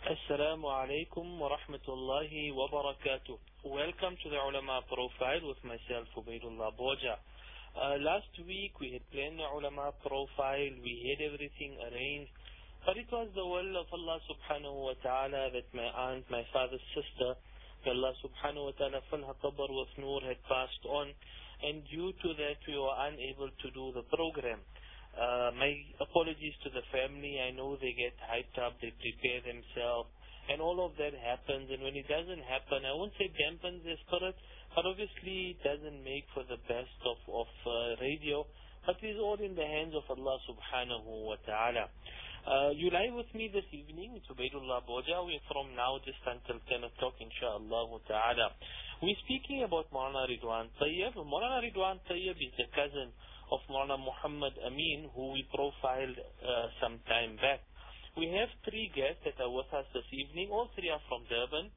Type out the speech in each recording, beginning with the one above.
Assalamu alaikum wa rahmatullahi wa barakatuh. Welcome to the ulama profile with myself, Ubaidullah Boja. Last week we had planned the ulama profile, we had everything arranged, but it was the will of Allah subhanahu wa ta'ala that my aunt, my father's sister, may Allah subhanahu wa ta'ala fill her qabr with noor, had passed on, and due to that we were unable to do the program. My apologies to the family. I know they get hyped up, they prepare themselves, and all of that happens. And when it doesn't happen, I won't say dampens their spirit, but obviously it doesn't make for the best of radio. But it is all in the hands of Allah subhanahu wa ta'ala. You live with me this evening. It's Ubaidullah Boja. We're from now just until 10 o'clock, inshaAllah ta'ala. We're speaking about Maulana Ridwan Tayyib. Maulana Ridwan Tayyib is the cousin of Maulana Muhammad Amin, who we profiled some time back. We have three guests that are with us this evening. All three are from Durban.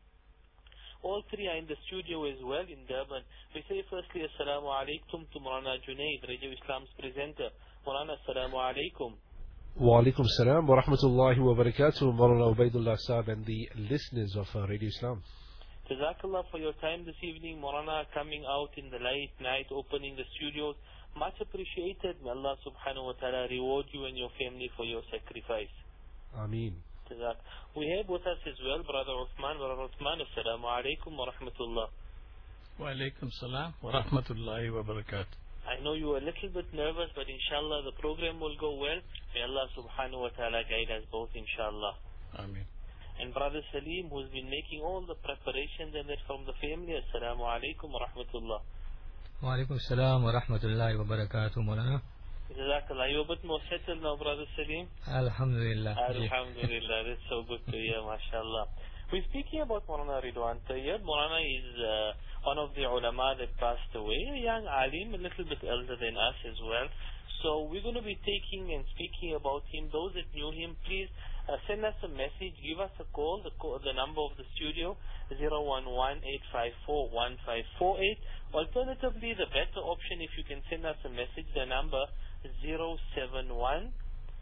All three are in the studio as well in Durban. We say firstly, Assalamu alaikum to Maulana Junaid, Radio Islam's presenter. Maulana, Assalamu alaikum. Wa alaikum salam wa rahmatullahi wa barakatuh, Maulana Ubaidullah Saab and the listeners of Radio Islam. Jazakallah for your time this evening, Maulana, coming out in the late night, opening the studios. Much appreciated. May Allah subhanahu wa ta'ala reward you and your family for your sacrifice. Ameen. We have with us as well Brother Uthman. Brother Uthman, Assalamu alaikum wa rahmatullah. Wa alaikum salam wa rahmatullahi wa barakatuh. I know you are a little bit nervous, but inshallah the program will go well. May Allah subhanahu wa ta'ala guide us both, inshallah. Ameen. And Brother Salim, who's been making all the preparations and that from the family. Assalamu alaikum wa rahmatullah. Wa alaikum salam wa rahmatullahi wa barakatuh, Maulana. Jazakallah. You a bit more settled now, Brother Salim? Alhamdulillah. Alhamdulillah. That's so good to hear, mashallah. We're speaking about Maulana Ridwan Tayyib. Maulana is one of the ulama that passed away, a young alim, a little bit elder than us as well. So we're going to be taking and speaking about him. Those that knew him, please send us a message, give us a call. The number of the studio, 011-854-1548. Alternatively, the better option, if you can send us a message, the number 071-878-9748.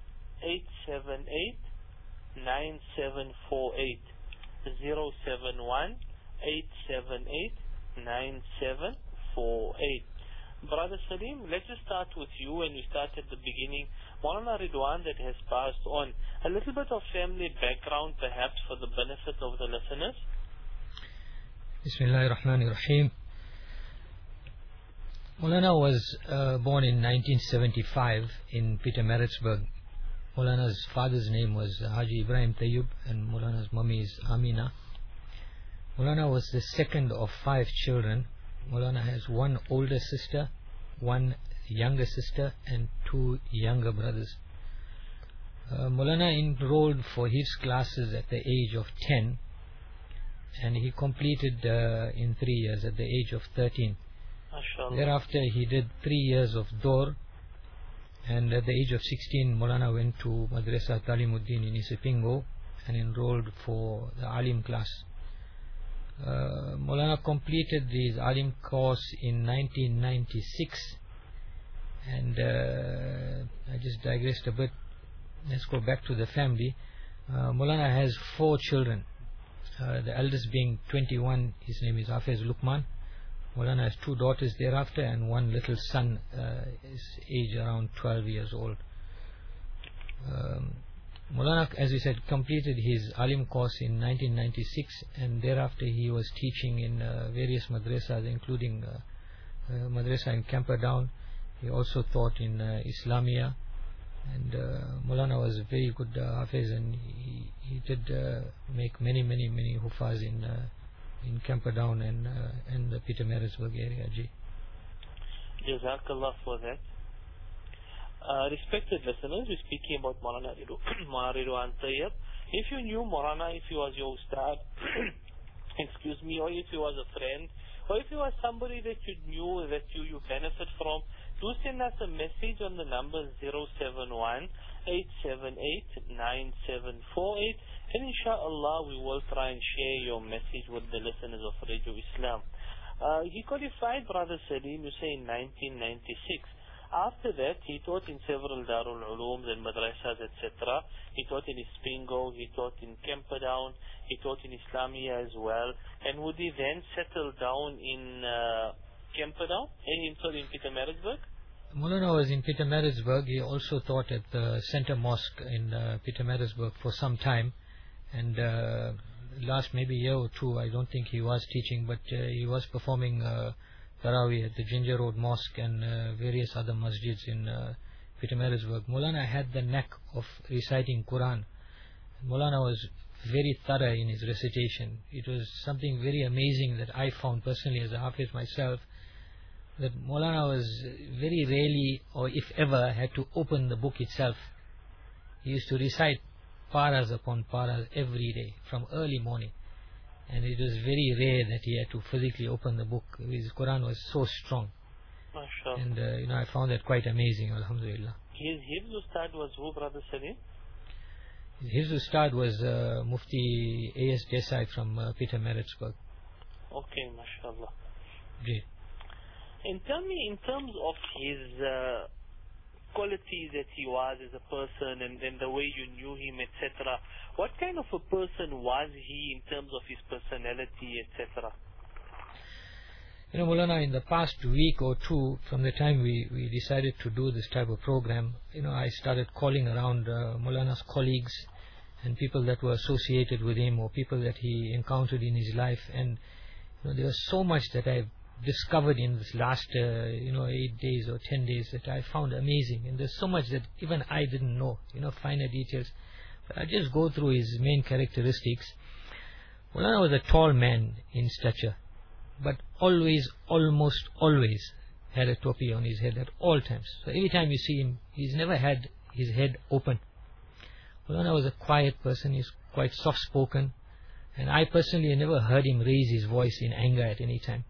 071-878-9748. Brother Salim, let's just start with you, and we start at the beginning. Maulana Ridwan that has passed on. A little bit of family background perhaps for the benefit of the listeners. Bismillahir Rahmanir Rahim. Maulana was born in 1975 in Pietermaritzburg. Maulana's father's name was Haji Ibrahim Tayyib and Maulana's mummy is Amina. Maulana was the second of 5 children. Maulana has one older sister, one younger sister and 2 younger brothers. Maulana enrolled for his classes at the age of 10 and he completed in 3 years at the age of 13. Mashallah. Thereafter he did 3 years of Dor, and at the age of 16 Maulana went to Madrasa Talimuddin in Isipingo and enrolled for the Alim class. Maulana completed his Alim course in 1996, and I just digressed a bit. Let's go back to the family. Maulana has 4 children, the eldest being 21, his name is Hafez Luqman. Maulana has 2 daughters thereafter and one little son, his age around 12 years old. Maulana, as we said, completed his Alim course in 1996, and thereafter he was teaching in various madrasas, including madrasa in Camperdown. He also taught in Islamia, and Maulana was a very good Hafiz, and he did make many hufaz in Camperdown and the Pietermaritzburg area. Jazakallah for that. Respected listeners, we're speaking about Maulana Ridwan Tayyib. If you knew Maulana, if he was your ustad, excuse me, or if he was a friend, or if he was somebody that you knew, that you benefit from, do send us a message on the number 071-878-9748, and inshallah we will try and share your message with the listeners of Radio Islam. He qualified, Brother Salim, you say in 1996. After that, he taught in several Darul Ulooms and madrasas, etc. He taught in Spingo, he taught in Camperdown, he taught in Islamia as well. And would he then settle down in Camperdown, in Pietermaritzburg? Maulana was in Pietermaritzburg. He also taught at the Center Mosque in Pietermaritzburg for some time. And last maybe year or two, I don't think he was teaching, but he was performing Tarawih at the Ginger Road Mosque and various other masjids in Pietermaritzburg. Maulana had the knack of reciting Quran. Maulana was very thorough in his recitation. It was something very amazing that I found personally as a Hafiz myself, that Maulana was very rarely, or if ever, had to open the book itself. He used to recite paras upon paras every day from early morning, and it was very rare that he had to physically open the book. His Quran was so strong. MashaAllah. And I found that quite amazing, alhamdulillah. His Hifz Ustad was who, Brother Salim? His Ustad was Mufti A.S. Desai from Pietermaritzburg. Okay, MashaAllah. Great. And tell me, in terms of his qualities that he was as a person and the way you knew him, etc., what kind of a person was he in terms of his personality, etc.? Maulana, in the past week or two, from the time we decided to do this type of program, I started calling around Maulana's colleagues and people that were associated with him or people that he encountered in his life. And there was so much that I've discovered in this last 8 days or 10 days that I found amazing. And there's so much that even I didn't know, finer details. But I'll just go through his main characteristics. Maulana was a tall man in stature, but almost always had a topi on his head at all times. So every time you see him, he's never had his head open. Maulana was a quiet person. He's quite soft-spoken, and I personally never heard him raise his voice in anger at any time.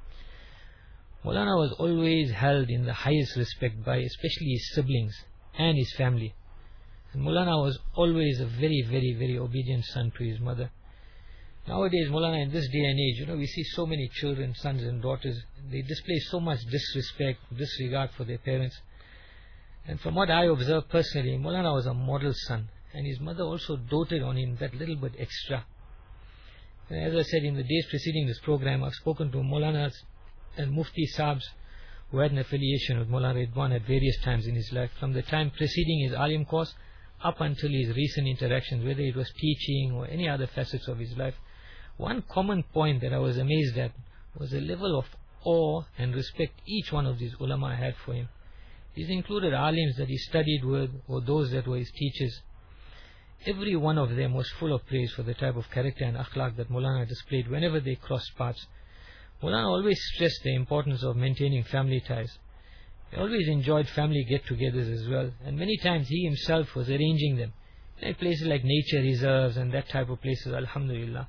Maulana was always held in the highest respect by especially his siblings and his family. And Maulana was always a very, very, very obedient son to his mother. Nowadays, Maulana, in this day and age, we see so many children, sons and daughters, they display so much disrespect, disregard for their parents. And from what I observed personally, Maulana was a model son, and his mother also doted on him that little bit extra. And as I said, in the days preceding this program, I've spoken to Maulana's and Mufti Saabs who had an affiliation with Maulana Ridwan at various times in his life, from the time preceding his Alim course up until his recent interactions, whether it was teaching or any other facets of his life. One common point that I was amazed at was the level of awe and respect each one of these ulama had for him. These included alims that he studied with or those that were his teachers. Every one of them was full of praise for the type of character and akhlaq that Maulana displayed whenever they crossed paths. Maulana always stressed the importance of maintaining family ties. He always enjoyed family get-togethers as well, and many times he himself was arranging them in places like nature reserves and that type of places, alhamdulillah.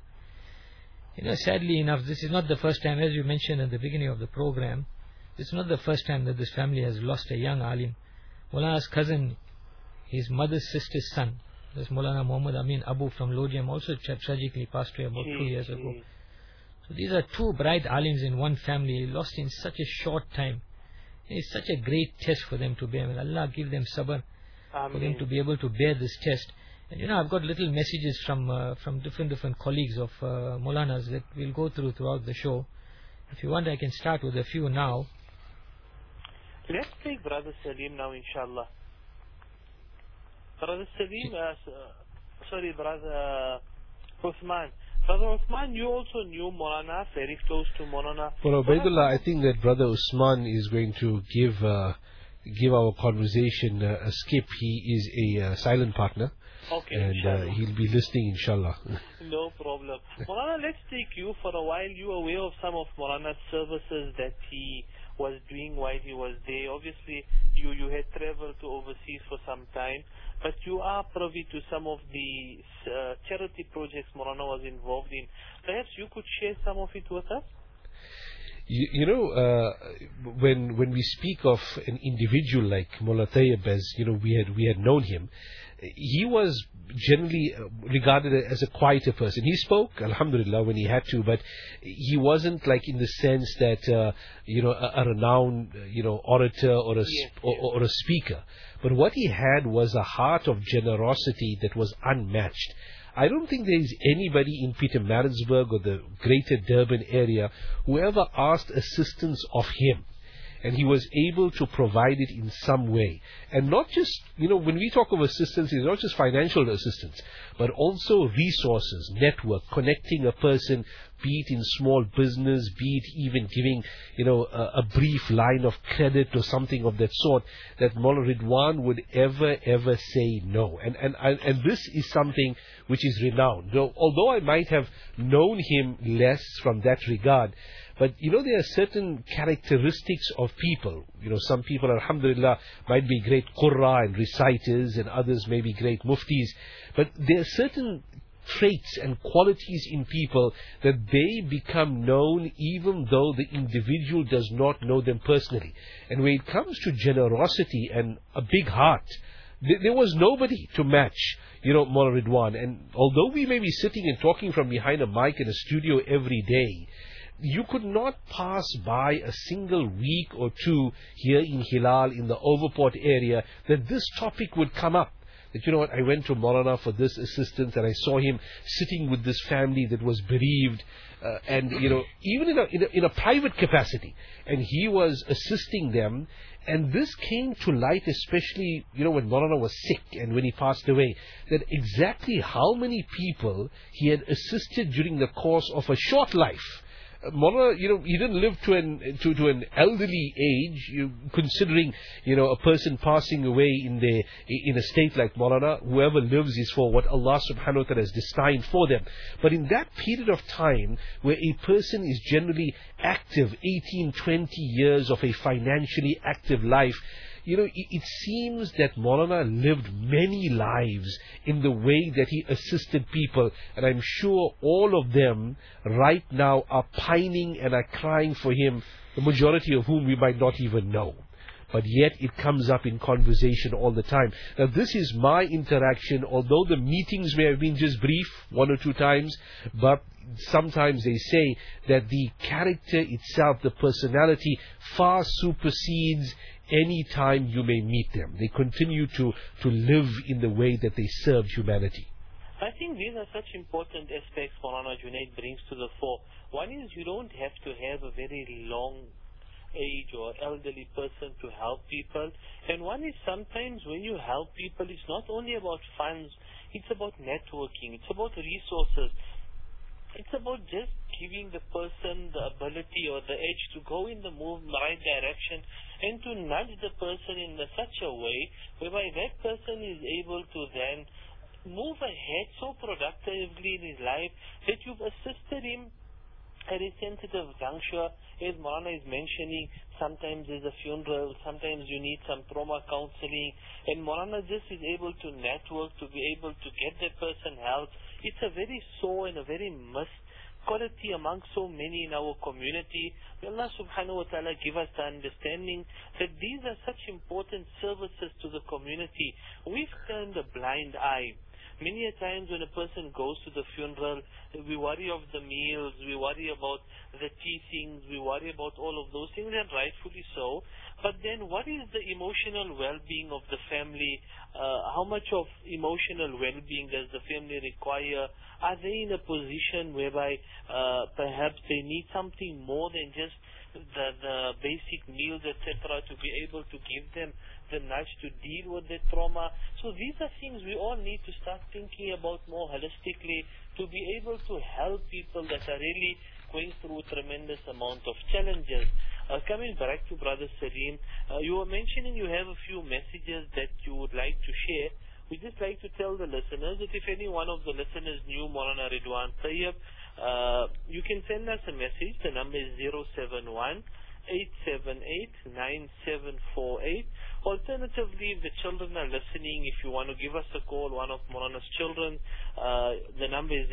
Sadly enough, this is not the first time, as you mentioned at the beginning of the program, this is not the first time that this family has lost a young alim. Maulana's cousin, his mother's sister's son, this Maulana Muhammad Amin Abu from Lodium, also tragically passed away about 2 years ago. So these are two bright alims in one family, lost in such a short time. It's such a great test for them to bear. Allah give them sabr for them to be able to bear this test. And I've got little messages from different colleagues of Maulana's that we'll go throughout the show. If you want, I can start with a few now. Let's take Brother Salim now, inshallah. Brother Salim, Brother Uthman. Brother Uthman, you also knew Maulana, very close to Maulana. Well, Ubaidullah, I think that Brother Usman is going to give our conversation a skip. He is a silent partner. Okay, and he'll be listening, inshallah. No problem. Maulana, let's take you for a while. You are aware of some of Maulana's services that he was doing while he was there. Obviously, you had traveled to overseas for some time, but you are privy to some of the charity projects Maulana was involved in. Perhaps you could share some of it with us? When we speak of an individual like Mullah Tayyib, as we had known him, he was generally regarded as a quieter person. He spoke, alhamdulillah, when he had to, but he wasn't like in the sense that a renowned orator or a speaker. But what he had was a heart of generosity that was unmatched. I don't think there is anybody in Pietermaritzburg or the greater Durban area who ever asked assistance of him. And he was able to provide it in some way. And not just, when we talk of assistance, it's not just financial assistance, but also resources, network, connecting a person, be it in small business, be it even giving, a brief line of credit or something of that sort, that Mullah Ridwan would ever say no. And this is something which is renowned. Although I might have known him less from that regard, but there are certain characteristics of people. Some people, alhamdulillah, might be great qurra and reciters, and others may be great muftis. But there are certain traits and qualities in people that they become known even though the individual does not know them personally. And when it comes to generosity and a big heart, there was nobody to match, Mullah Ridwan. And although we may be sitting and talking from behind a mic in a studio every day, you could not pass by a single week or two here in Hilal, in the Overport area, that this topic would come up. That, I went to Maulana for this assistance, and I saw him sitting with this family that was bereaved, and, even in a private capacity. And he was assisting them. And this came to light, especially, when Maulana was sick and when he passed away, that exactly how many people he had assisted during the course of a short life. Mullah, he didn't live to an elderly age. Considering, a person passing away in a state like Maulana, whoever lives is for what Allah subhanahu wa ta'ala has destined for them. But in that period of time, where a person is generally active, 18, 20 years of a financially active life, it seems that Maulana lived many lives in the way that he assisted people. And I'm sure all of them right now are pining and are crying for him, the majority of whom we might not even know. But yet it comes up in conversation all the time. Now this is my interaction, although the meetings may have been just brief, 1 or 2 times, but sometimes they say that the character itself, the personality, far supersedes any time you may meet them. They continue to live in the way that they serve humanity. I think these are such important aspects Maulana Junaid brings to the fore. One is, you don't have to have a very long age or elderly person to help people. And one is, sometimes when you help people, it's not only about funds, it's about networking, it's about resources. It's about just giving the person the ability or the edge to go in the right direction, and to nudge the person in such a way whereby that person is able to then move ahead so productively in his life that you've assisted him at a sensitive juncture. As Maulana is mentioning, sometimes there's a funeral, sometimes you need some trauma counseling, and Maulana just is able to network to be able to get that person help. It's a very sore and a very missed quality among so many in our community. May Allah subhanahu wa ta'ala give us the understanding that these are such important services to the community. We've turned a blind eye. Many a times when a person goes to the funeral, we worry of the meals, we worry about the teachings, we worry about all of those things, and rightfully so. But then what is the emotional well-being of the family? How much of emotional well-being does the family require? Are they in a position whereby perhaps they need something more than just the basic meals, etc., to be able to give them the nudge to deal with the trauma? So these are things we all need to start thinking about more holistically, to be able to help people that are really going through a tremendous amount of challenges. Coming back to Brother Salim, you were mentioning you have a few messages that you would like to share. We'd just like to tell the listeners that if any one of the listeners knew Maulana Ridwan Tayyib, you can send us a message. The number is 071 878-9748. Alternatively, if the children are listening, if you want to give us a call, one of Maulana's children, the number is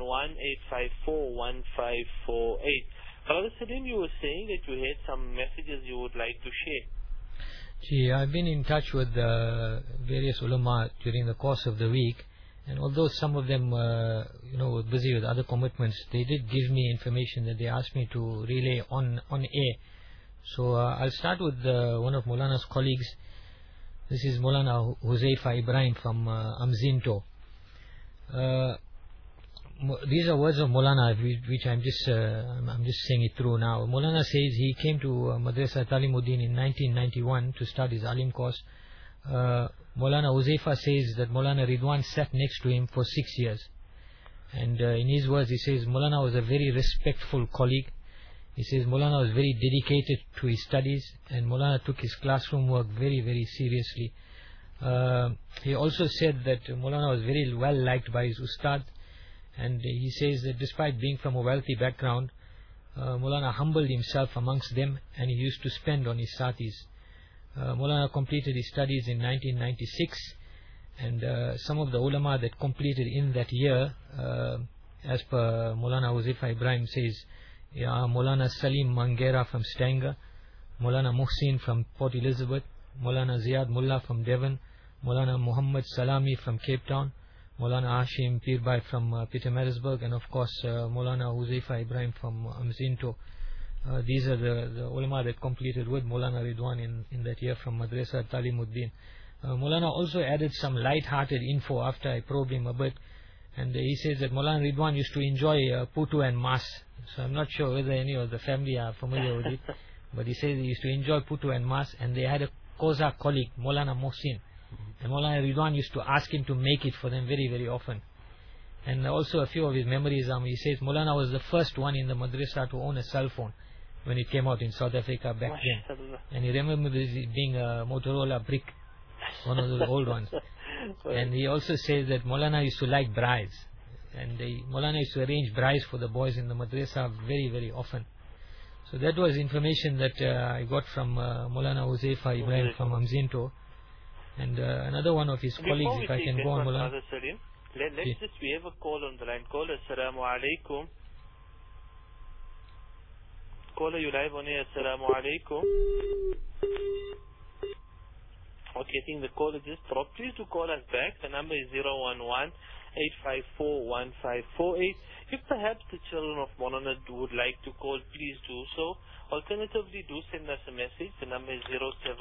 011-854-1548. Brother Salim, you were saying that you had some messages you would like to share. Gee, I've been in touch with various ulama during the course of the week, and although some of them were busy with other commitments, they did give me information that they asked me to relay on air. So I'll start with one of Maulana's colleagues. This is Maulana Huzaifa Ibrahim from Amzinto. These are words of Maulana, which I'm just saying it through now. Maulana says he came to Madrasa Talimuddin in 1991 to start his Alim course. Maulana Huzaifa says that Maulana Ridwan sat next to him for 6 years. And in his words, he says Maulana was a very respectful colleague. He says Maulana was very dedicated to his studies, and Maulana took his classroom work very, very seriously. He also said that Maulana was very well liked by his ustad. And he says that despite being from a wealthy background, Maulana humbled himself amongst them, and he used to spend on his satis. Maulana completed his studies in 1996, and some of the ulama that completed in that year, as per Maulana Huzaifa Ibrahim says, Maulana Salim Mangera from Stanger, Maulana Muhsin from Port Elizabeth, Maulana Ziad Mullah from Devon, Maulana Muhammad Salami from Cape Town, Maulana Hashim Pirbhai from Pietermaritzburg, and of course Maulana Huzaifa Ibrahim from Amzinto. These are the ulama that completed with Maulana Ridwan in that year from Madrasa Talimuddin. Maulana also added some light-hearted info after I probed him a bit, and he says that Maulana Ridwan used to enjoy Putu and Mas. So I'm not sure whether any of the family are familiar with it, but he says he used to enjoy Putu and Mas, and they had a Koza colleague, Maulana Mohsin. And Maulana Ridwan used to ask him to make it for them very, very often. And also a few of his memories, he says Maulana was the first one in the madrasa to own a cell phone when it came out in South Africa back then. And he remembers it being a Motorola brick, one of those old ones. And he also says that Maulana used to like brides. And Maulana used to arrange brides for the boys in the madrasa very, very often. So that was information that I got from Maulana Huzaifa Ibrahim from Amzinto. And another one of his colleagues, if I can go on, Maulana. Let's just, we have a call on the line. Caller, Assalamu alaikum. Caller, you live on air. Assalamu alaikum. Okay, I think the call is just dropped. Please do call us back. The number is 011-854-1548. If perhaps the children of Maulana would like to call, please do so. Alternatively, do send us a message. The number is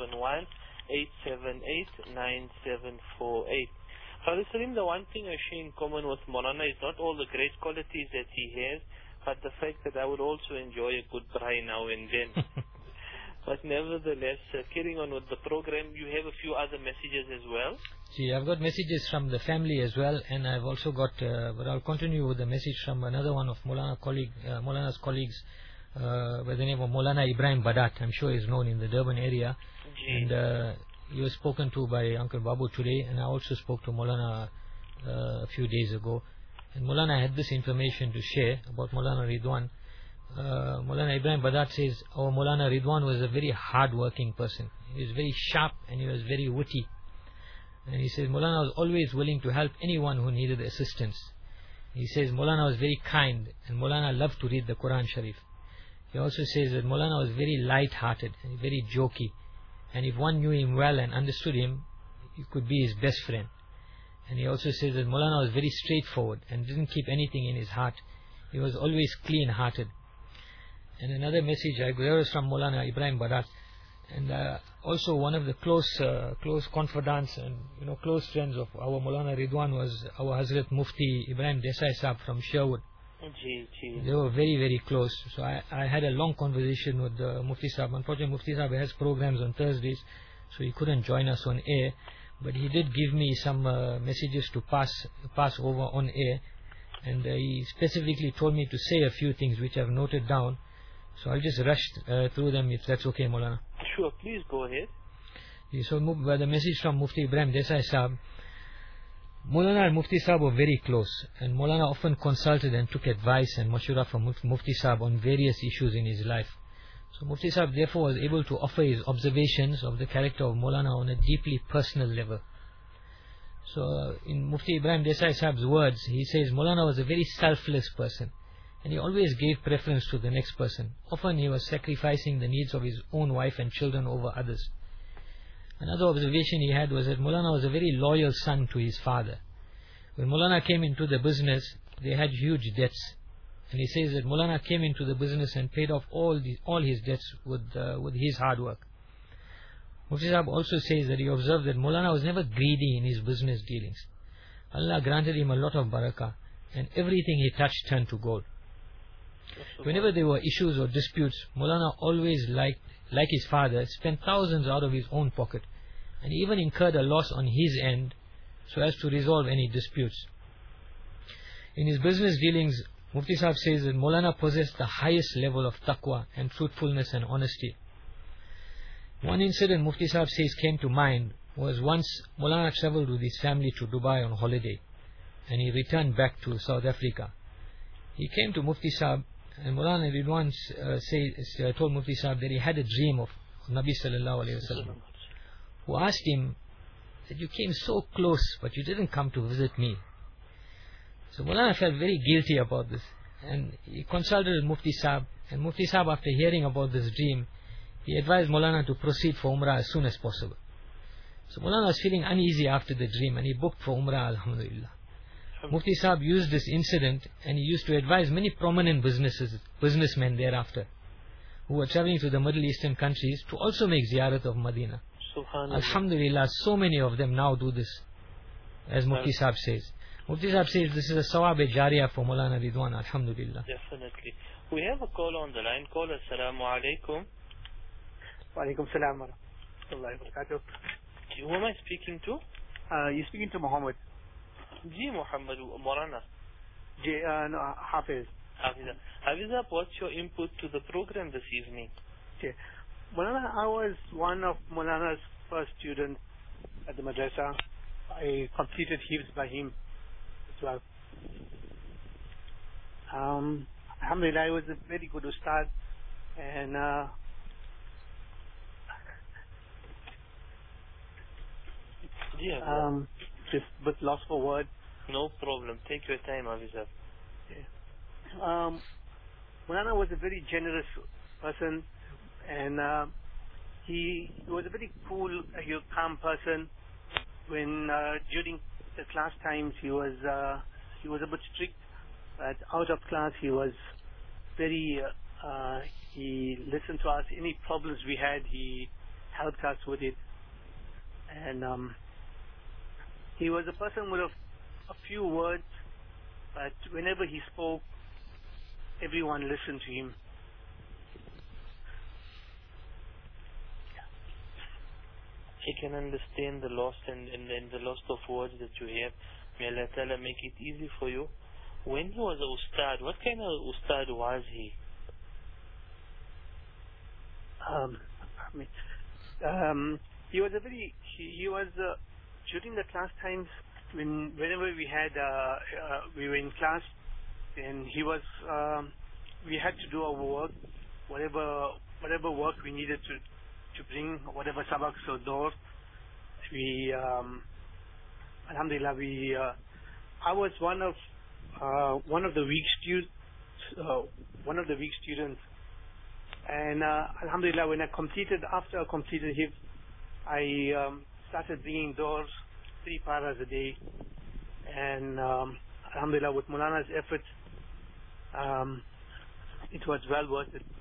071-878-9748. Father Salim, the one thing I share in common with Maulana is not all the great qualities that he has, but the fact that I would also enjoy a good braai now and then. But nevertheless, carrying on with the program, you have a few other messages as well. See, I've got messages from the family as well, and I've also got, but I'll continue with the message from another one of Maulana's colleagues, by the name of Maulana Ibrahim Badat. I'm sure he's known in the Durban area. And he was spoken to by Uncle Babu today, and I also spoke to Maulana a few days ago. And Maulana had this information to share about Maulana Ridwan. Maulana Ibrahim Badat says our Maulana Ridwan was a very hard-working person. He was very sharp and he was very witty. And he says Maulana was always willing to help anyone who needed assistance. He says Maulana was very kind, and Maulana loved to read the Quran Sharif. He also says that Maulana was very light-hearted and very jokey. And if one knew him well and understood him, he could be his best friend. And he also says that Maulana was very straightforward and didn't keep anything in his heart. He was always clean-hearted. And another message I got was from Maulana Ibrahim Badat. And also one of the close confidants and close friends of our Maulana Ridwan was our Hazrat Mufti Ibrahim Desai Sahab from Sherwood. They were very, very close. So I had a long conversation with Mufti Sahab. Unfortunately, Mufti Sahab has programs on Thursdays, so he couldn't join us on air. But he did give me some messages to pass over on air. And he specifically told me to say a few things which I've noted down. So I'll just rush through them if that's okay, Maulana. Sure, please go ahead. So the message from Mufti Ibrahim Desai Sahab. Maulana and Mufti Sahab were very close, and Maulana often consulted and took advice and mashura from Mufti Sahab on various issues in his life. So Mufti Sahib therefore was able to offer his observations of the character of Maulana on a deeply personal level. So in Mufti Ibrahim Desai Sahib's words, he says Maulana was a very selfless person, and he always gave preference to the next person. Often he was sacrificing the needs of his own wife and children over others. Another observation he had was that Maulana was a very loyal son to his father. When Maulana came into the business, they had huge debts. And he says that Maulana came into the business and paid off all his debts with his hard work. Mufti Sahib also says that he observed that Maulana was never greedy in his business dealings. Allah granted him a lot of barakah, and everything he touched turned to gold. Whenever there were issues or disputes, Maulana always, like his father, spent thousands out of his own pocket, and even incurred a loss on his end so as to resolve any disputes. In his business dealings, Mufti Sahib says that Maulana possessed the highest level of taqwa and truthfulness and honesty. One incident Mufti Sahib says came to mind was once Maulana travelled with his family to Dubai on holiday, and he returned back to South Africa. He came to Mufti Sahib, and Maulana did once told Mufti Sahib that he had a dream of Nabi Sallallahu Alaihi Wasallam, who asked him that you came so close but you didn't come to visit me. So Maulana felt very guilty about this, and he consulted with Mufti Sahib, and Mufti Sahib, after hearing about this dream, he advised Maulana to proceed for Umrah as soon as possible. So Maulana was feeling uneasy after the dream, and he booked for Umrah, alhamdulillah. Mufti Sahib used this incident, and he used to advise many prominent businessmen thereafter, who were travelling to the Middle Eastern countries, to also make ziyarat of Medina. Alhamdulillah, so many of them now do this, as Mufti Sahib says. Mufti Sahib says this is a sawab-e-jariyah for Maulana Ridwan, alhamdulillah. Definitely. We have a call on the line. Caller, assalamu alaikum. Wa alaikum salam wa rahmatullahi wa barakatuh. Who am I speaking to? You're speaking to Muhammad. Ji Muhammad, Maulana. No, Hafiz. Hafiza, what's your input to the program this evening? Okay. Maulana, I was one of Maulana's first students at the madrasa. I completed Hifz by him as well. Alhamdulillah, I was a very good ustad, and just a bit lost for words. No problem. Take your time, Hafiza. Maulana was a very generous person, and he was a very cool, calm person. When during the class times he was a bit strict, but out of class he was very. He listened to us. Any problems we had, he helped us with it, and he was a person with a few words, but whenever he spoke, everyone listened to him. I can understand the loss and the loss of words that you have. May Allah Ta'ala make it easy for you. When he was a ustad, what kind of ustad was he? He was during the class times, whenever we were in class, and he was we had to do our work, whatever work we needed to bring, whatever sabaks or doors. We alhamdulillah, I was one of the weak students, and alhamdulillah, after I completed Hifz, I started bringing doors 3 paras a day, and alhamdulillah, with Maulana's efforts, it was well worth it.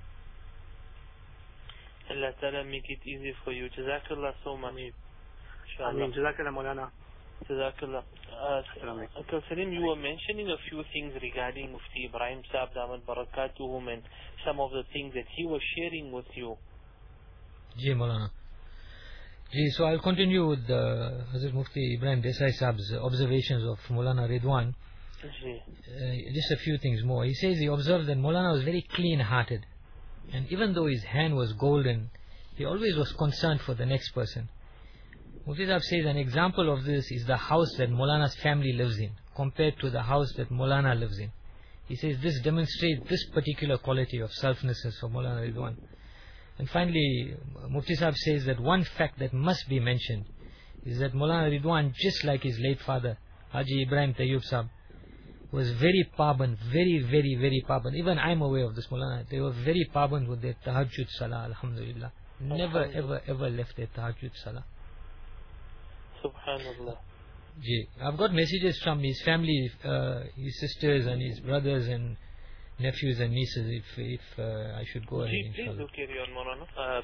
Allah Ta'ala make it easy for you. Jazakallah so much. Ameen. Jazakallah Maulana. Jazakallah. Uncle Salim, you were mentioning a few things regarding Mufti Ibrahim Sahib Damat Barakatuhum and some of the things that he was sharing with you. Ji Maulana. Ji, so I'll continue with Hazrat Mufti Ibrahim Desai Sahib's observations of Maulana Ridwan. Just a few things more. He says he observed that Maulana was very clean-hearted, and even though his hand was golden, he always was concerned for the next person. Mufti Sahib says an example of this is the house that Maulana's family lives in compared to the house that Maulana lives in. He says this demonstrates this particular quality of selflessness for Maulana Ridwan. And finally, Mufti Sahib says that one fact that must be mentioned is that Maulana Ridwan, just like his late father, Haji Ibrahim Tayyub Sahib, was very paband, very paband. Even I'm aware of this, Maulana. They were very paband with their tahajjud salah, alhamdulillah. Never ever left their tahajjud salah. Subhanallah. I've got messages from his family, his sisters and his brothers and nephews and nieces, if I should go ahead. Please do carry on, Maulana.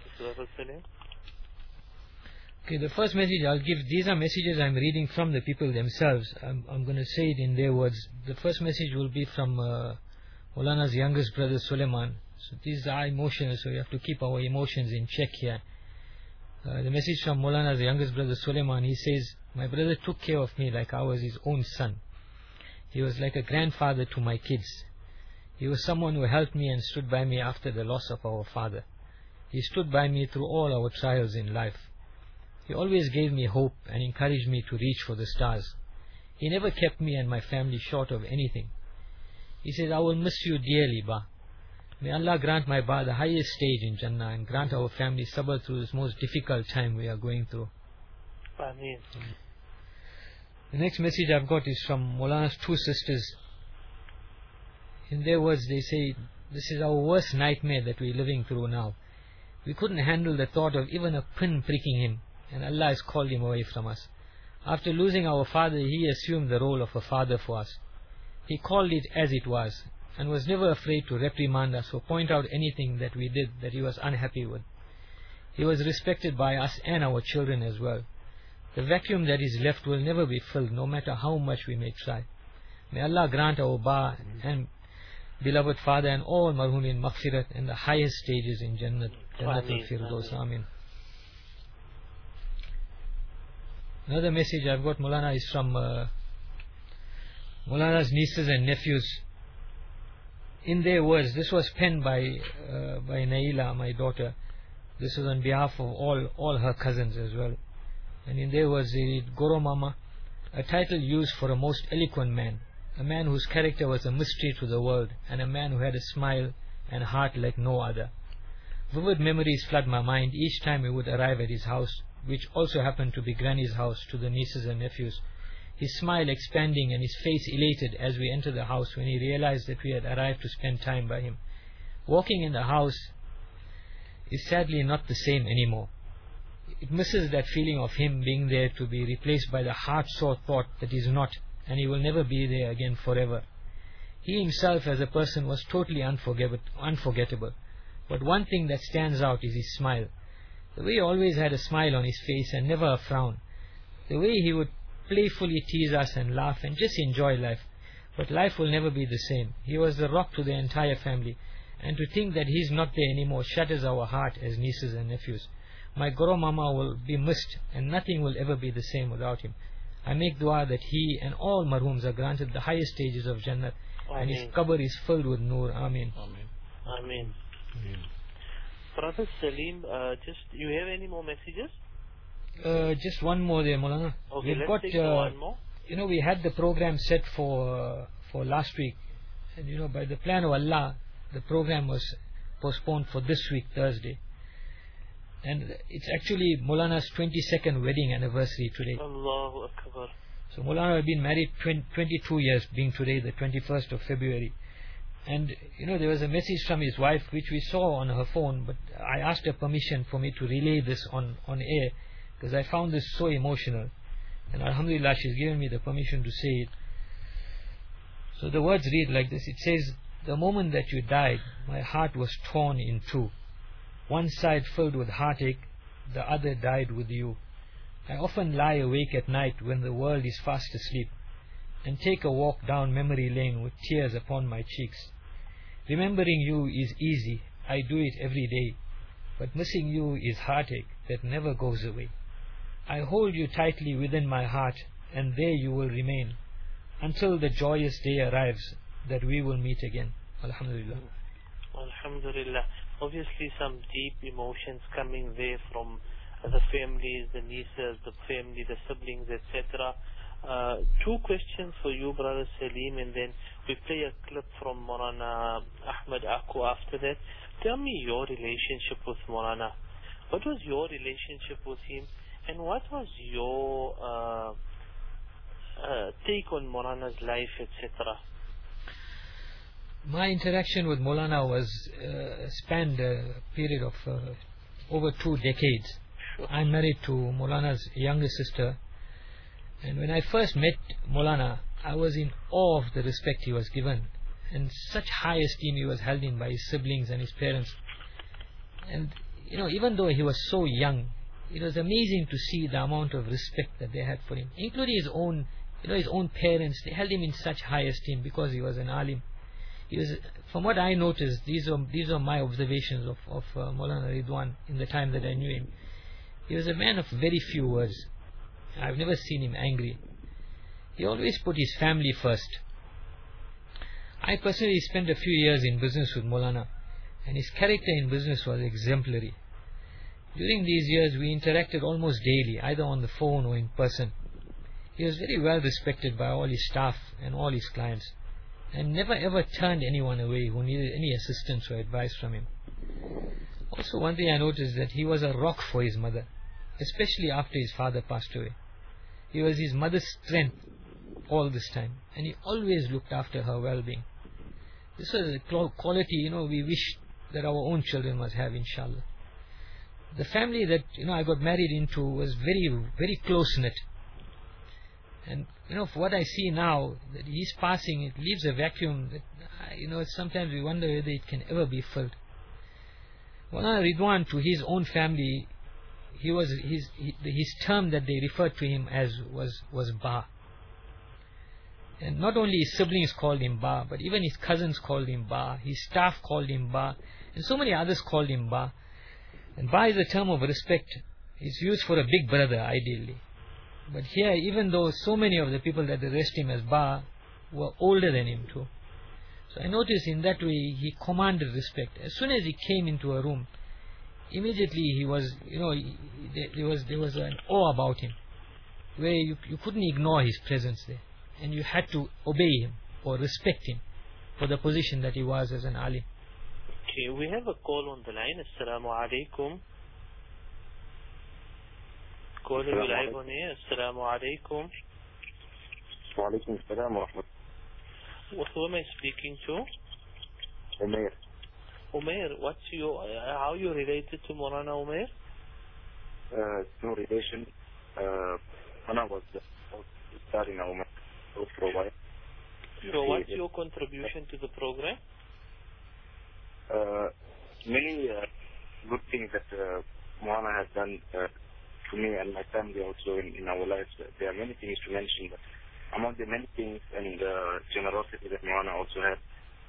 Okay, the first message I'll give, these are messages I'm reading from the people themselves. I'm going to say it in their words. The first message will be from Maulana's youngest brother Suleiman. So these are emotional, so we have to keep our emotions in check here. The message from Maulana's youngest brother Suleiman, he says, my brother took care of me like I was his own son. He was like a grandfather to my kids. He was someone who helped me and stood by me after the loss of our father. He stood by me through all our trials in life. He always gave me hope and encouraged me to reach for the stars. He never kept me and my family short of anything. He says, I will miss you dearly, Ba. May Allah grant my Ba the highest stage in Jannah and grant our family sabr through this most difficult time we are going through. Ameen. The next message I've got is from Maulana's two sisters. In their words, they say, this is our worst nightmare that we're living through now. We couldn't handle the thought of even a pin pricking him, and Allah has called him away from us. After losing our father, he assumed the role of a father for us. He called it as it was, and was never afraid to reprimand us or point out anything that we did that he was unhappy with. He was respected by us and our children as well. The vacuum that is left will never be filled, no matter how much we may try. May Allah grant our Ba and beloved father and all marhumin maghfirat and the highest stages in Jannatul Firdaus. Ameen. Another message I've got, Maulana, is from Maulana's nieces and nephews. In their words, this was penned by Naila, my daughter. This is on behalf of all her cousins as well. And in their words, they read, Goro Mama, a title used for a most eloquent man, a man whose character was a mystery to the world, and a man who had a smile and heart like no other. Vivid memories flood my mind each time we would arrive at his house, which also happened to be Granny's house, to the nieces and nephews. His smile expanding and his face elated as we entered the house when he realized that we had arrived to spend time by him. Walking in the house is sadly not the same anymore. It misses that feeling of him being there, to be replaced by the heart-sore thought that he's not, and he will never be there again forever. He himself as a person was totally unforgettable. But one thing that stands out is his smile. The way he always had a smile on his face and never a frown. The way he would playfully tease us and laugh and just enjoy life. But life will never be the same. He was the rock to the entire family. And to think that he's not there anymore shatters our heart as nieces and nephews. My Goro Mama will be missed, and nothing will ever be the same without him. I make dua that he and all marhooms are granted the highest stages of Jannah, and his qabr is filled with nur. Ameen. Ameen. Brother Salim, you have any more messages? Just one more there, Maulana. Okay, let's take one more. We had the program set for last week, and by the plan of Allah, the program was postponed for this week, Thursday. And it's actually Maulana's 22nd wedding anniversary today. Allahu Akbar. So Maulana had been married 22 years, being today the 21st of February. And there was a message from his wife which we saw on her phone, but I asked her permission for me to relay this on air, because I found this so emotional. And alhamdulillah, she's given me the permission to say it. So the words read like this. It says, the moment that you died, my heart was torn in two. One side filled with heartache, the other died with you. I often lie awake at night when the world is fast asleep, and take a walk down memory lane with tears upon my cheeks. Remembering you is easy, I do it every day, but missing you is heartache that never goes away. I hold you tightly within my heart, and there you will remain, until the joyous day arrives that we will meet again. Alhamdulillah. Alhamdulillah. Obviously some deep emotions coming there from the families, the nieces, the family, the siblings, etc. Two questions for you, Brother Salim, and then we play a clip from Maulana Ahmed Aku after that. Tell me your relationship with Maulana. What was your relationship with him, and what was your take on Maulana's life, etc.? My interaction with Maulana was spanned a period of over 2 decades. I'm married to Maulana's younger sister, and when I first met Maulana, I was in awe of the respect he was given, and such high esteem he was held in by his siblings and his parents. And even though he was so young, it was amazing to see the amount of respect that they had for him, including his own, his own parents. They held him in such high esteem because he was an alim. He was, from what I noticed, these are my observations of Maulana Ridwan in the time that I knew him. He was a man of very few words. I've never seen him angry. He always put his family first. I personally spent a few years in business with Maulana, and his character in business was exemplary. During these years, we interacted almost daily, either on the phone or in person. He was very well respected by all his staff and all his clients, and never ever turned anyone away who needed any assistance or advice from him. Also, one thing I noticed is that he was a rock for his mother, especially after his father passed away. He was his mother's strength all this time, and he always looked after her well-being. This was a quality, we wish that our own children must have, inshallah. The family that, I got married into was very, very close-knit. And, for what I see now, that he's passing, it leaves a vacuum that, sometimes we wonder whether it can ever be filled. Maulana Ridwan, to his own family, his term that they referred to him as was Ba. And not only his siblings called him Ba, but even his cousins called him Ba, his staff called him Ba, and so many others called him Ba. And Ba is a term of respect. It's used for a big brother, ideally. But here, even though so many of the people that addressed him as Ba were older than him too, so I noticed in that way he commanded respect. As soon as he came into a room, immediately he was, there was an awe about him, where you couldn't ignore his presence there, and you had to obey him or respect him for the position that he was as an alim. Okay, we have a call on the line. Assalamu alaikum. Caller, you live on air. Assalamu alaikum. Wa alaikum assalam wa rahmatullah. Who am I speaking to? Umair. Umair, how are you related to Maulana Umair? No relation. When I was starting Umair for a while. So what's your contribution to the program? Many good things that Maulana has done to me and my family also in our lives. There are many things to mention, but among the many things and the generosity that Maulana also had,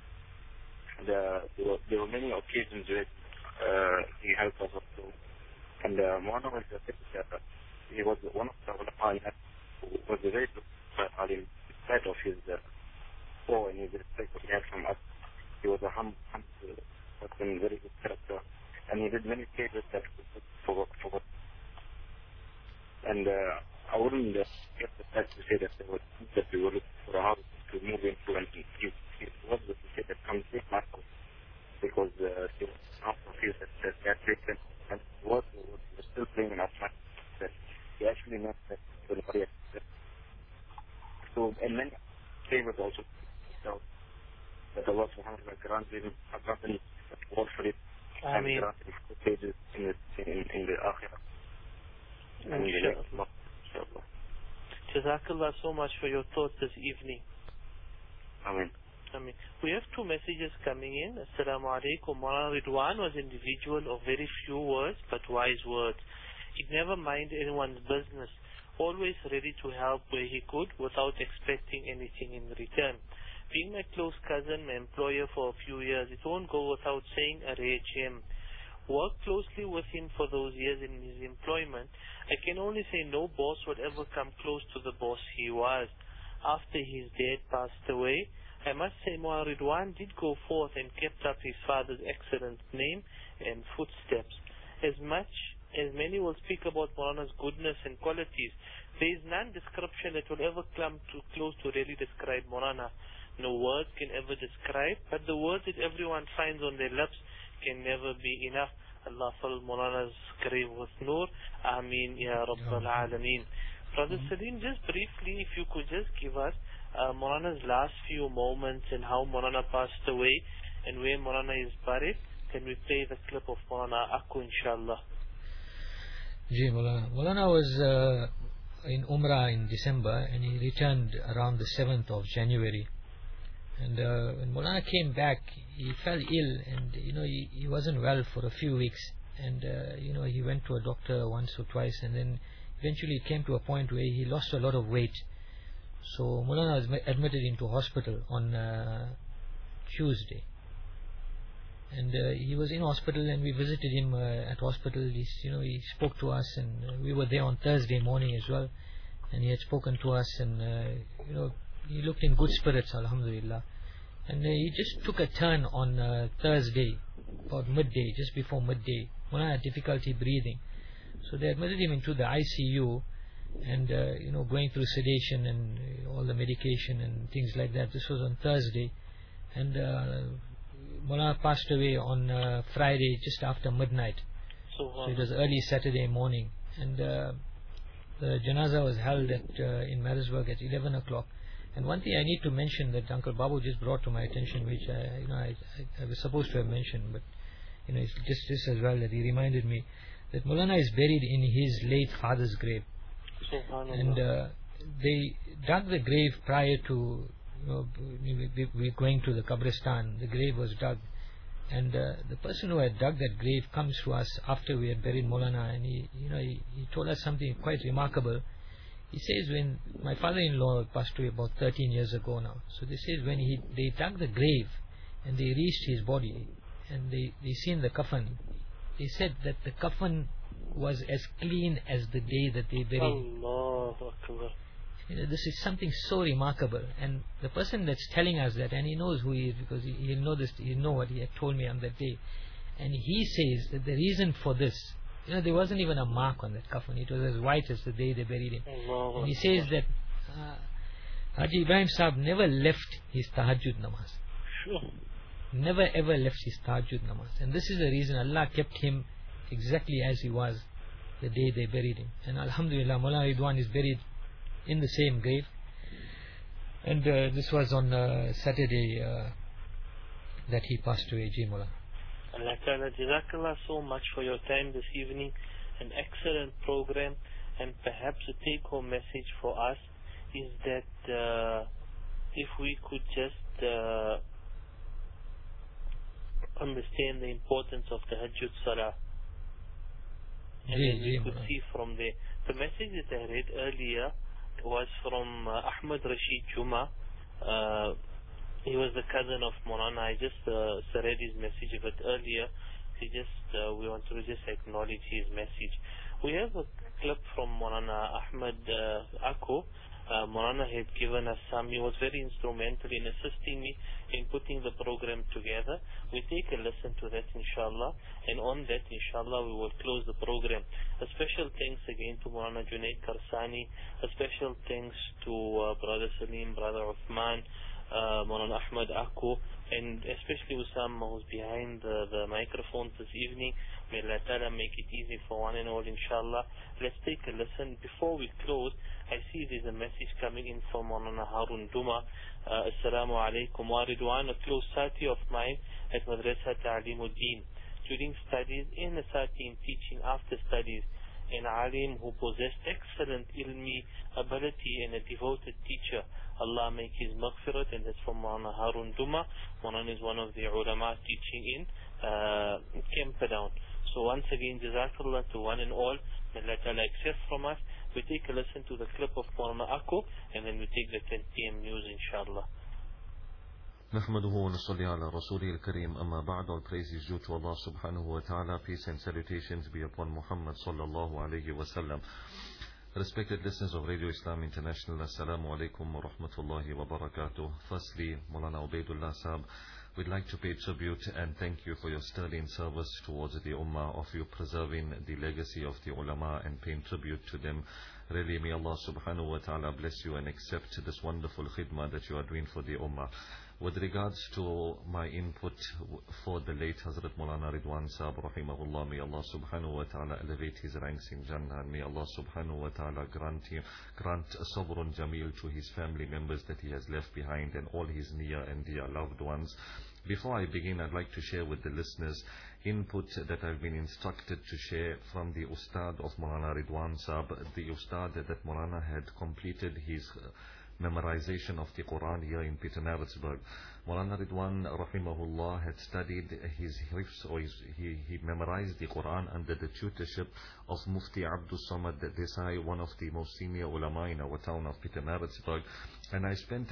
there were many occasions where he helped us also. And Maulana was he was one of the ulama who was a very good alim, in spite of his awe and his respect that he had from us. He was a humble person, very good character, and he did many favors that we forgot. And I wouldn't get the fact to say that there was that we were looking for a house to move into, and he was the say that come take my house, because there was half of his that got taken, and was still playing in our mind that he actually meant that to nobody else. So, and many favors also that Allah subhanahu wa ta'ala granted him a company that worked for it, and granted him pages in the akhirah. Inshallah. Jazakallah so much for your thoughts this evening. Amen. We have two messages coming in. Assalamu alaikum. Maulana Ridwan was an individual of very few words but wise words. He'd never mind anyone's business, always ready to help where he could without expecting anything in return. Being my close cousin, my employer for a few years, it won't go without saying a rare gem. Worked closely with him for those years in his employment. I can only say no boss would ever come close to the boss he was. After his dad passed away, I must say Maulana Ridwan did go forth and kept up his father's excellent name and footsteps. As much as many will speak about Maulana's goodness and qualities, there is none description that will ever come too close to really describe Maulana. No words can ever describe, but the words that everyone finds on their lips can never be enough. Allah fill Maulana's grave with Noor. Ameen Ya Rabbal Alameen. Brother Salim, just briefly, if you could just give us Maulana's last few moments and how Maulana passed away and where Maulana is buried. Can we play the clip of Maulana Akku, inshallah? Ji, Maulana was in Umrah in December, and he returned around the 7th of January. And when Maulana came back, he fell ill, and he wasn't well for a few weeks. And he went to a doctor once or twice, and then eventually it came to a point where he lost a lot of weight. So Maulana was admitted into hospital on Tuesday. And he was in hospital, and we visited him at hospital. He spoke to us, and we were there on Thursday morning as well. And he had spoken to us, and he looked in good spirits, alhamdulillah. And he just took a turn on Thursday, about midday, just before midday. Maulana had difficulty breathing, so they admitted him into the ICU, and going through sedation and all the medication and things like that. This was on Thursday, and Maulana passed away on Friday just after midnight. So it was early Saturday morning, and the janaza was held in Maritzburg at 11 o'clock. And one thing I need to mention that Uncle Babu just brought to my attention, which I was supposed to have mentioned, but it's just as well that he reminded me that Maulana is buried in his late father's grave. And they dug the grave prior to we going to the Qabristan. The grave was dug, and the person who had dug that grave comes to us after we had buried Maulana, and he told us something quite remarkable. He says, when my father-in-law passed away about 13 years ago now, so they says when they dug the grave and they reached his body and they seen the coffin, they said that the coffin was as clean as the day that they buried him. Allahu Akbar. This is something so remarkable, and the person that's telling us that, and he knows who he is, because he'll know this, he'll know what he had told me on that day, and he says that the reason for this, there wasn't even a mark on that coffin. It was as white as the day they buried him. And he says that Haji Ibrahim Sahib never left his tahajjud namaz. Sure. Never ever left his tahajjud namaz. And this is the reason Allah kept him exactly as he was the day they buried him. And alhamdulillah, Maulana Ridwan is buried in the same grave. And this was on Saturday that he passed away, Ji Maulana. Allah Ta'ala, Jazakallah so much for your time this evening. An excellent program, and perhaps a take-home message for us is that if we could just understand the importance of Tahajjud Salah, and then we could see from there. The message that I read earlier was from Ahmad Rashid Juma. He was the cousin of Maulana. I just read his message a bit earlier. We want to just acknowledge his message. We have a clip from Maulana Ahmad Akku. Maulana had given us some. He was very instrumental in assisting me in putting the program together. We take a listen to that, inshallah, and on that, inshallah, we will close the program. A special thanks again to Maulana Junaid Karsani. A special thanks to Brother Salim, Brother Uthman, Maulana Ahmad Akku, and especially Usama, who's behind the microphone this evening. May Allah Ta'ala make it easy for one and all, inshallah. Let's take a listen. Before we close, I see there's a message coming in from Maulana Harun Duma. Assalamu alaikum wa ridwan. A close sati of mine at Madrasa Ta'limuddin. During studies in the sati in teaching after studies, an alim who possessed excellent ilmi ability and a devoted teacher. Allah make his maghfirat, and that's from Maulana Harun Duma. Maulana is one of the ulama teaching in Kemperdown. So once again, Jazakallah to one and all. May Allah Ta'ala accept from us. We take a listen to the clip of Maulana Akku, and then we take the 10 PM news, inshallah. نحمده ونصلي على رسوله الكريم أما بعد. All praise is due to Allah subhanahu wa ta'ala. Peace and salutations be upon Muhammad sallallahu alayhi wa sallam. Respected listeners of Radio Islam International, Assalamu alaikum wa rahmatullahi wa barakatuh. Firstly, Maulana Ubaidullah Sahab, we'd like to pay tribute and thank you for your sterling service towards the Ummah, of you preserving the legacy of the ulama and paying tribute to them. Really, may Allah subhanahu wa ta'ala bless you and accept this wonderful khidmah that you are doing for the Ummah. With regards to my input for the late Hazrat Maulana Ridwan Sahab rahimahullah, may Allah subhanahu wa ta'ala elevate his ranks in Jannah, and may Allah subhanahu wa ta'ala grant a sabrun jameel to his family members that he has left behind and all his near and dear loved ones. Before I begin, I'd like to share with the listeners input that I've been instructed to share from the Ustad of Maulana Ridwan Sahab, the Ustad that Maulana had completed his memorization of the Quran here in Pietermaritzburg. Maulana Ridwan rahimahullah had studied his hifz, or he memorized the Quran under the tutorship of Mufti Abdul Samad Desai, one of the most senior ulama in our town of Pietermaritzburg. And I spent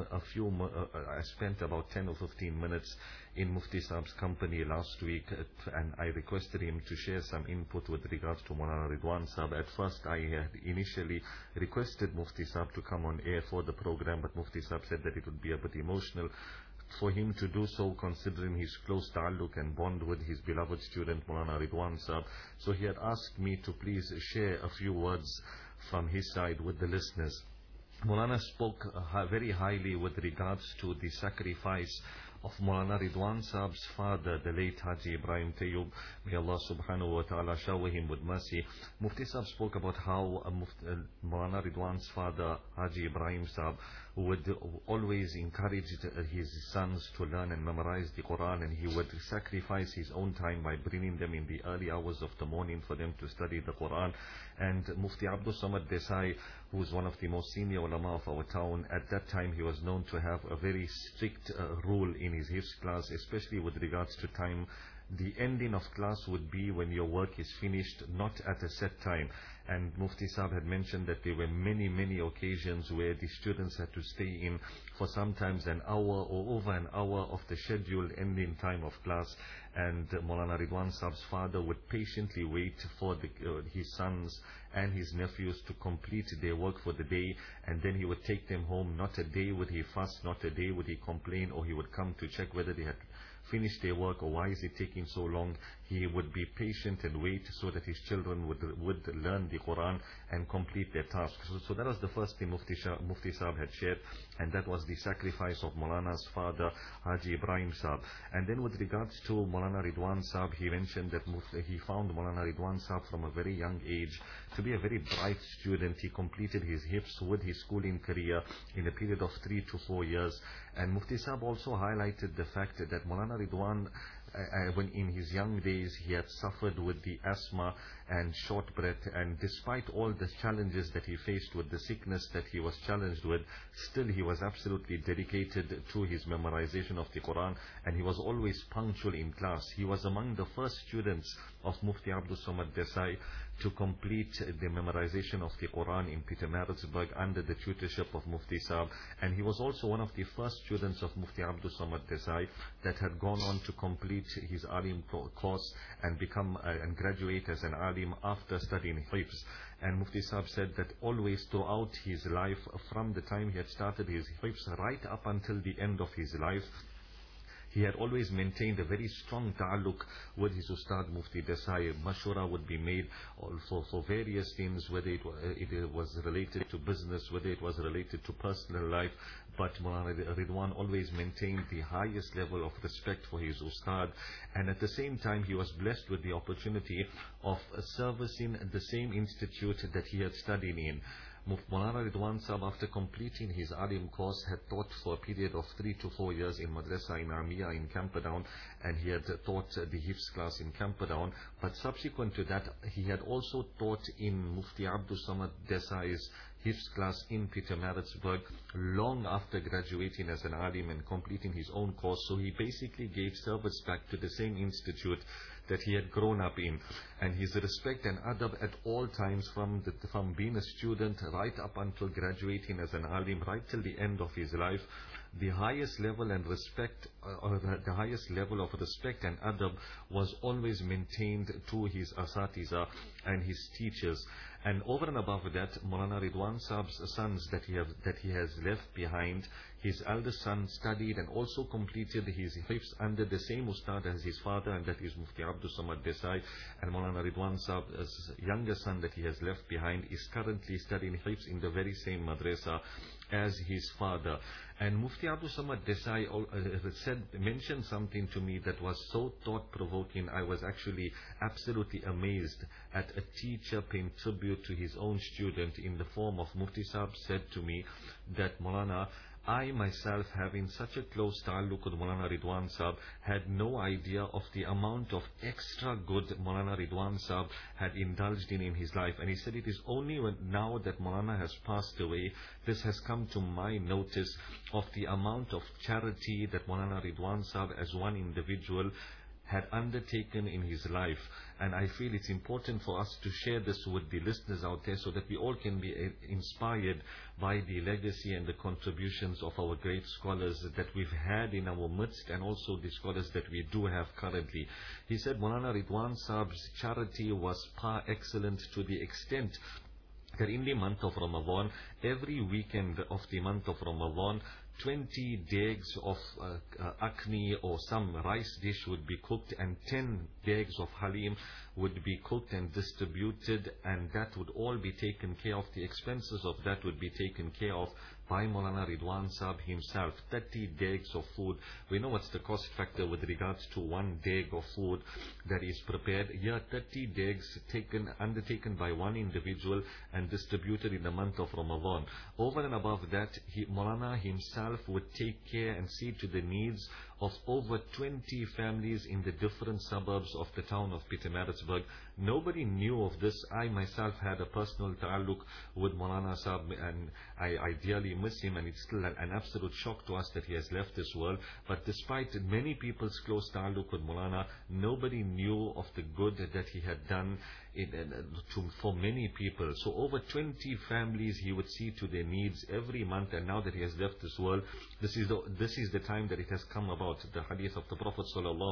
about 10 or 15 minutes in Mufti Saab's company last week, and I requested him to share some input with regards to Maulana Ridwan Saab. At first I had initially requested Mufti Saab to come on air for the program, but Mufti Saab said that it would be a bit emotional for him to do so, considering his close ta'alluq and bond with his beloved student Maulana Ridwan Saab. So he had asked me to please share a few words from his side with the listeners. Maulana spoke very highly with regards to the sacrifice of Maulana Ridwan Saab's father, the late Haji Ibrahim Tayyub. May Allah subhanahu wa ta'ala shower him with mercy. Mufti Saab spoke about how Maulana Ridwan's father, Haji Ibrahim Saab, would always encourage his sons to learn and memorize the Quran, and he would sacrifice his own time by bringing them in the early hours of the morning for them to study the Quran. And Mufti Abdul Samad Desai, who is one of the most senior ulama of our town, at that time he was known to have a very strict rule in his hifz class, especially with regards to time. The ending of class would be when your work is finished, not at a set time. And Mufti Saab had mentioned that there were many occasions where the students had to stay in for sometimes an hour or over an hour of the scheduled ending time of class. And Maulana Ridwan Saab's father would patiently wait for his sons and his nephews to complete their work for the day, and then he would take them home. Not a day would he fuss, not a day would he complain, or he would come to check whether they had finished their work or why is it taking so long. He would be patient and wait so that his children would learn the Quran and complete their task. So that was the first thing Mufti Saab had shared, and that was the sacrifice of Maulana's father, Haji Ibrahim Saab. And then with regards to Maulana Ridwan Saab, he mentioned that he found Maulana Ridwan Saab from a very young age to be a very bright student. He completed his hifz with his schooling career in a period of 3 to 4 years. And Mufti Saab also highlighted the fact that Maulana Ridwan, when in his young days he had suffered with the asthma and short breath, and despite all the challenges that he faced with the sickness that he was challenged with, still he was absolutely dedicated to his memorization of the Quran, and he was always punctual in class. He was among the first students of Mufti Abdul Samad Desai to complete the memorization of the Quran in Pietermaritzburg under the tutorship of Mufti Saab, and he was also one of the first students of Mufti Abdul Samad Desai that had gone on to complete his alim course and graduate as an alim after studying hifz. And Mufti Saab said that always throughout his life, from the time he had started his hifz right up until the end of his life, he had always maintained a very strong ta'alluq with his Ustad Mufti Desai. Mashura would be made for various things, whether it was related to business, whether it was related to personal life. But Maulana Ridwan always maintained the highest level of respect for his Ustad. And at the same time, he was blessed with the opportunity of servicing the same institute that he had studied in. Maulana Ridwan Saab, after completing his alim course, had taught for a period of 3 to 4 years in Madrasa in Amia in Camperdown, and he had taught the hifz class in Camperdown. But subsequent to that, he had also taught in Mufti Abdul Samad Desai's hifz class in Pietermaritzburg long after graduating as an alim and completing his own course. So he basically gave service back to the same institute that he had grown up in. And his respect and adab at all times, from being a student right up until graduating as an alim, right till the end of his life, the highest level and respect, the highest level of respect and adab was always maintained to his asatiza and his teachers. And over and above that, Maulana Ridwan Saab's sons that he has left behind, his eldest son studied and also completed his hifz under the same ustad as his father, and that is Mufti Abdul Samad Desai. And Maulana Ridwan Saab's younger son that he has left behind is currently studying hifz in the very same madrasa as his father. And Mufti Abdul Samad Desai mentioned something to me that was so thought-provoking. I was actually absolutely amazed at a teacher paying tribute to his own student in the form of Mufti Saab said to me that, Maulana, I myself, having such a close ta'alluq with Maulana Ridwan Saab, had no idea of the amount of extra good Maulana Ridwan Saab had indulged in his life. And he said it is only now that Maulana has passed away, this has come to my notice of the amount of charity that Maulana Ridwan Saab as one individual had undertaken in his life. And I feel it's important for us to share this with the listeners out there so that we all can be inspired by the legacy and the contributions of our great scholars that we've had in our midst, and also the scholars that we do have currently. He said Maulana Ridwan Saab's charity was par excellence, to the extent that in the month of Ramadan, every weekend of the month of Ramadan, 20 dags of akni or some rice dish would be cooked, and 10 dags of halim would be cooked and distributed, and that would all be taken care of. The expenses of that would be taken care of by Maulana Ridwan Saab himself. 30 dags of food. We know what's the cost factor with regards to one dag of food that is prepared. Here, 30 dags undertaken by one individual and distributed in the month of Ramadan. Over and above that, Maulana himself would take care and see to the needs of over 20 families in the different suburbs of the town of Pietermaritzburg. Nobody knew of this. I myself had a personal ta'alluq with Maulana Saab, and I dearly miss him, and it's still an absolute shock to us that he has left this world. But despite many people's close ta'alluq with Maulana, nobody knew of the good that he had done for many people. So over 20 families he would see to their needs every month, and now that he has left this world, this is the time that it has come about. The hadith of the Prophet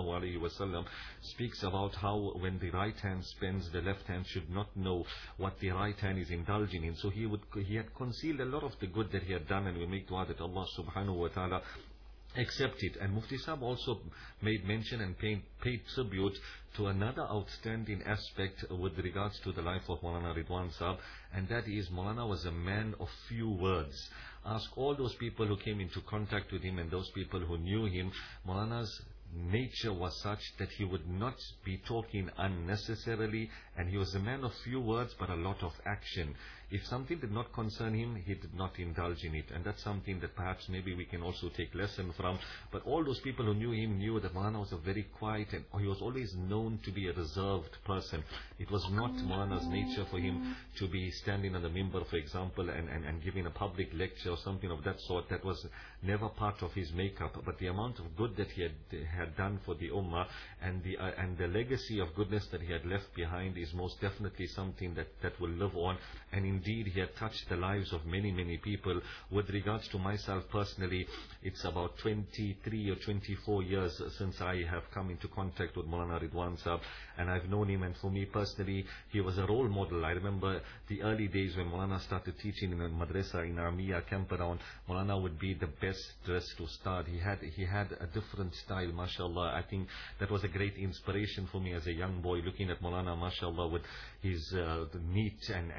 ﷺ speaks about how when the right hand spends, the left hand should not know what the right hand is indulging in. So he had concealed a lot of the good that he had done, and we make dua that Allah subhanahu wa ta'ala accept it. And Mufti Saab also made mention and paid tribute to another outstanding aspect with regards to the life of Maulana Ridwan Saab, and that is Maulana was a man of few words. Ask all those people who came into contact with him and those people who knew him, Maulana's nature was such that he would not be talking unnecessarily, and he was a man of few words but a lot of action. If something did not concern him, he did not indulge in it, and that's something that perhaps maybe we can also take lesson from. But all those people who knew him knew that Maulana was a very quiet, and he was always known to be a reserved person. It was not Maulana's nature for him to be standing on the mimbar, for example, and giving a public lecture or something of that sort. That was never part of his makeup. But the amount of good that he had done for the ummah, and the legacy of goodness that he had left behind is most definitely something that will live on. And indeed, he had touched the lives of many, many people. With regards to myself personally, it's about 23 or 24 years since I have come into contact with Maulana Ridwan Saab, and I've known him, and for me personally, he was a role model. I remember the early days when Maulana started teaching in a madrasa in Armiya Campground. Maulana would be the best dressed ustad. He had a different style, mashallah. I think that was a great inspiration for me as a young boy, looking at Maulana, mashallah, with his neat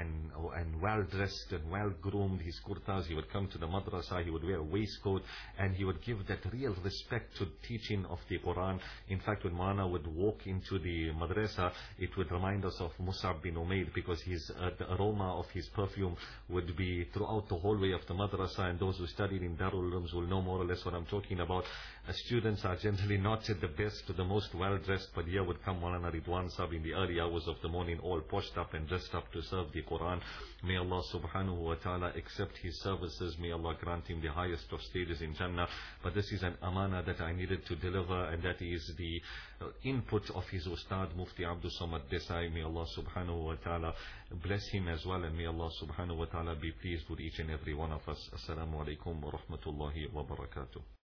and well dressed and well groomed, his kurtas. He would come to the madrasa, he would wear a waistcoat, and he would give that real respect to teaching of the Quran. In fact, when Maulana would walk into the madrasa, it would remind us of Mus'ab bin Umair, because the aroma of his perfume would be throughout the hallway of the madrasa, and those who studied in Darul Ulums will know more or less what I'm talking about. Students are generally not the best, the most well dressed, but here would come Maulana Ridwan Saab in the early hours of the morning, all poshed up and dressed up to serve the Quran. May Allah subhanahu wa ta'ala accept his services. May Allah grant him the highest of stages in Jannah. But this is an amana that I needed to deliver, and that is the input of his Ustad Mufti Abdul Samad Desai. May Allah subhanahu wa ta'ala bless him as well, and may Allah subhanahu wa ta'ala be pleased with each and every one of us. Assalamu alaikum wa rahmatullahi wa barakatuh.